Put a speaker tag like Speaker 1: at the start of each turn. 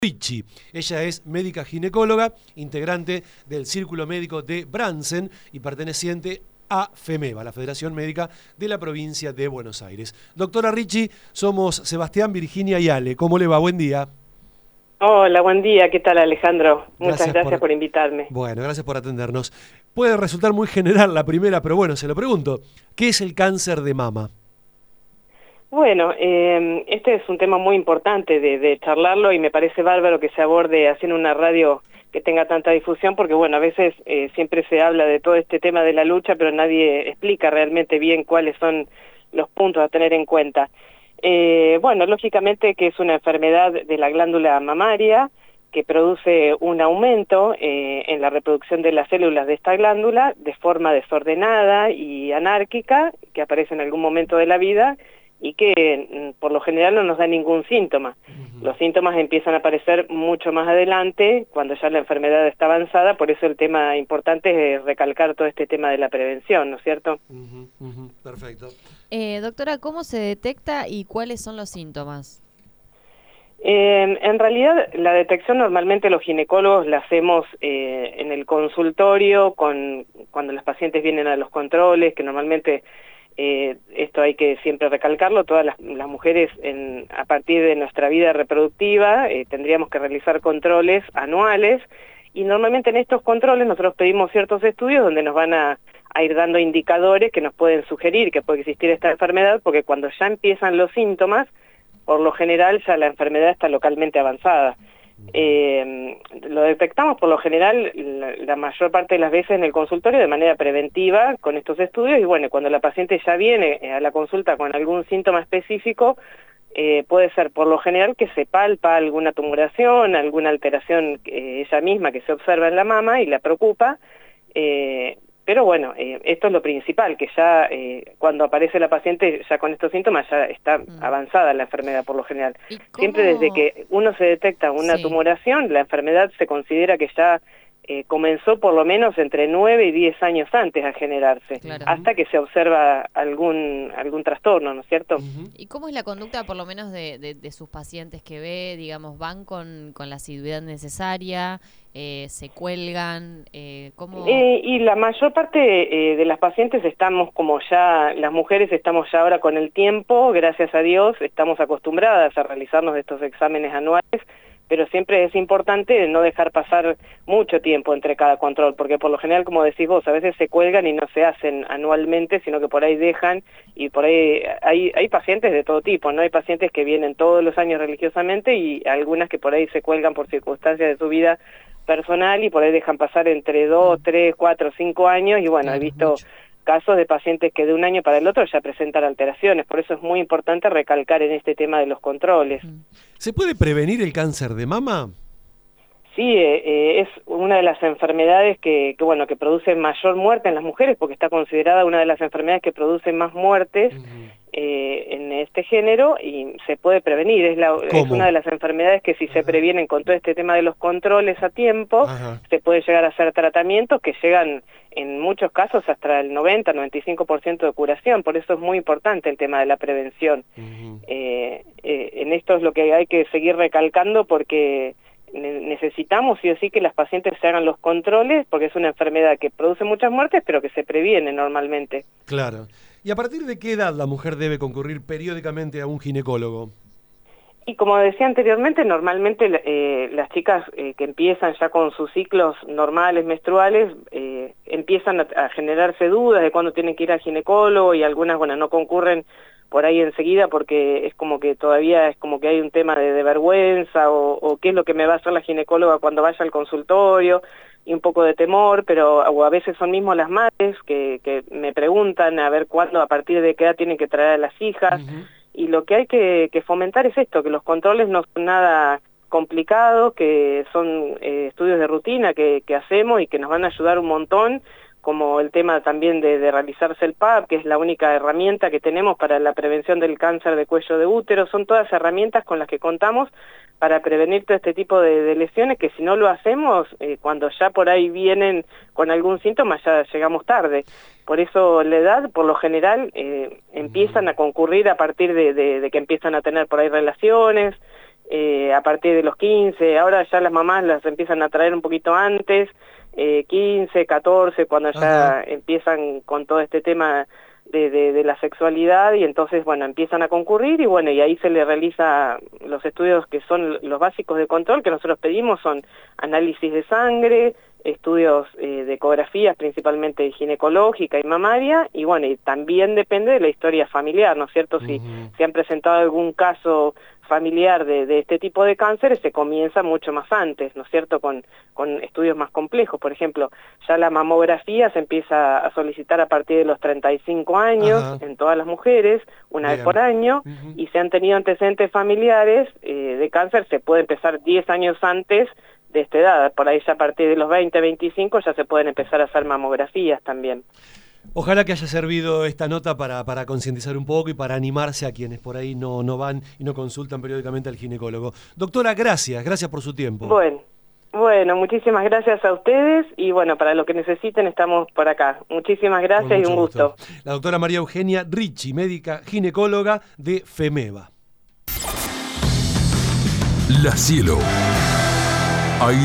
Speaker 1: Ricci. Ella es médica ginecóloga, integrante del Círculo Médico de Bransen y perteneciente a FEMEBA, la Federación Médica de la Provincia de Buenos Aires. Doctora Ricci, somos Sebastián, Virginia y Ale. ¿Cómo le va? Buen día.
Speaker 2: Hola, buen día. ¿Qué tal, Alejandro? Muchas gracias por invitarme.
Speaker 1: Bueno, gracias por atendernos. Puede resultar muy general la primera, pero bueno, se lo pregunto. ¿Qué es el cáncer de mama?
Speaker 2: Bueno, este es un tema muy importante de charlarlo y me parece bárbaro que se aborde haciendo una radio que tenga tanta difusión porque, bueno, a veces siempre se habla de todo este tema de la lucha, pero nadie explica realmente bien cuáles son los puntos a tener en cuenta. Bueno, lógicamente que es una enfermedad de la glándula mamaria que produce un aumento en la reproducción de las células de esta glándula de forma desordenada y anárquica que aparece en algún momento de la vida y que por lo general no nos da ningún síntoma. Los síntomas empiezan a aparecer mucho más adelante, cuando ya la enfermedad está avanzada, por eso el tema importante es recalcar todo este tema de la prevención, ¿no es cierto?
Speaker 1: Perfecto.
Speaker 3: Doctora, ¿cómo se detecta y cuáles son los síntomas?
Speaker 2: En realidad, la detección normalmente los ginecólogos la hacemos en el consultorio, cuando los pacientes vienen a los controles, que normalmente... esto hay que siempre recalcarlo, todas las mujeres a partir de nuestra vida reproductiva tendríamos que realizar controles anuales y normalmente en estos controles nosotros pedimos ciertos estudios donde nos van a ir dando indicadores que nos pueden sugerir que puede existir esta enfermedad, porque cuando ya empiezan los síntomas, por lo general ya la enfermedad está localmente avanzada. Lo detectamos por lo general la mayor parte de las veces en el consultorio de manera preventiva con estos estudios y bueno, cuando la paciente ya viene a la consulta con algún síntoma específico, puede ser por lo general que se palpa alguna tumoración, alguna alteración ella misma que se observa en la mama y la preocupa, pero bueno, esto es lo principal, que ya cuando aparece la paciente ya con estos síntomas ya está avanzada la enfermedad por lo general. Siempre desde que uno se detecta una tumoración, la enfermedad se considera que ya comenzó por lo menos entre 9 y 10 años antes a generarse, hasta que se observa algún trastorno, ¿no es cierto?
Speaker 3: ¿Y cómo es la conducta por lo menos de sus pacientes que ve? Digamos, ¿van con la asiduidad necesaria? ¿Se cuelgan? ¿Cómo?
Speaker 2: Y la mayor parte de las pacientes estamos como ya, las mujeres estamos ya ahora con el tiempo, gracias a Dios, estamos acostumbradas a realizarnos estos exámenes anuales, pero siempre es importante no dejar pasar mucho tiempo entre cada control, porque por lo general, como decís vos, a veces se cuelgan y no se hacen anualmente, sino que por ahí dejan, y por ahí hay pacientes de todo tipo, ¿no? Hay pacientes que vienen todos los años religiosamente y algunas que por ahí se cuelgan por circunstancias de su vida personal y por ahí dejan pasar entre 2, 3, 4, 5 años y bueno, he visto casos de pacientes que de un año para el otro ya presentan alteraciones, por eso es muy importante recalcar en este tema de los controles.
Speaker 1: ¿Se puede prevenir el cáncer de mama?
Speaker 2: Sí, es una de las enfermedades que produce mayor muerte en las mujeres porque está considerada una de las enfermedades que produce más muertes en este género y se puede prevenir. Es una de las enfermedades que si se previenen con todo este tema de los controles a tiempo, se puede llegar a hacer tratamientos que llegan en muchos casos hasta el 90-95% de curación, por eso es muy importante el tema de la prevención. En esto es lo que hay que seguir recalcando porque necesitamos sí o sí que las pacientes se hagan los controles porque es una enfermedad que produce muchas muertes pero que se previene normalmente.
Speaker 1: Claro. ¿Y a partir de qué edad la mujer debe concurrir periódicamente a un ginecólogo?
Speaker 2: Y como decía anteriormente, normalmente las chicas que empiezan ya con sus ciclos normales, menstruales, empiezan a generarse dudas de cuándo tienen que ir al ginecólogo y algunas, bueno, no concurren por ahí enseguida porque es como que todavía es como que hay un tema de vergüenza o qué es lo que me va a hacer la ginecóloga cuando vaya al consultorio y un poco de temor, pero o a veces son mismos las madres que me preguntan a ver cuándo, a partir de qué edad tienen que traer a las hijas y lo que hay que fomentar es esto, que los controles no son nada complicados, que son estudios de rutina que hacemos y que nos van a ayudar un montón, como el tema también de realizarse el PAP, que es la única herramienta que tenemos para la prevención del cáncer de cuello de útero. Son todas herramientas con las que contamos para prevenir todo este tipo de lesiones, que si no lo hacemos, cuando ya por ahí vienen con algún síntoma, ya llegamos tarde. Por eso la edad, por lo general, empiezan a concurrir a partir de que empiezan a tener por ahí relaciones, a partir de los 15, ahora ya las mamás las empiezan a traer un poquito antes, 15, 14, cuando ya empiezan con todo este tema de la sexualidad, y entonces, bueno, empiezan a concurrir, y bueno, y ahí se le realiza los estudios que son los básicos de control que nosotros pedimos, son análisis de sangre, estudios de ecografías, principalmente ginecológica y mamaria, y bueno, y también depende de la historia familiar, ¿no es cierto? Si se han presentado algún caso familiar de este tipo de cánceres, se comienza mucho más antes, ¿no es cierto?, con estudios más complejos. Por ejemplo, ya la mamografía se empieza a solicitar a partir de los 35 años en todas las mujeres, una vez por año, y si han tenido antecedentes familiares de cáncer, se puede empezar 10 años antes de esta edad. Por ahí ya a partir de los 20, 25 ya se pueden empezar a hacer mamografías también.
Speaker 1: Ojalá que haya servido esta nota para concientizar un poco y para animarse a quienes por ahí no van y no consultan periódicamente al ginecólogo. Doctora, gracias por su tiempo.
Speaker 2: Bueno, muchísimas gracias a ustedes, y bueno, para lo que necesiten estamos por acá. Muchísimas gracias y un gusto.
Speaker 1: La doctora María Eugenia Ricci, médica ginecóloga de FEMEVA.
Speaker 4: La Cielo.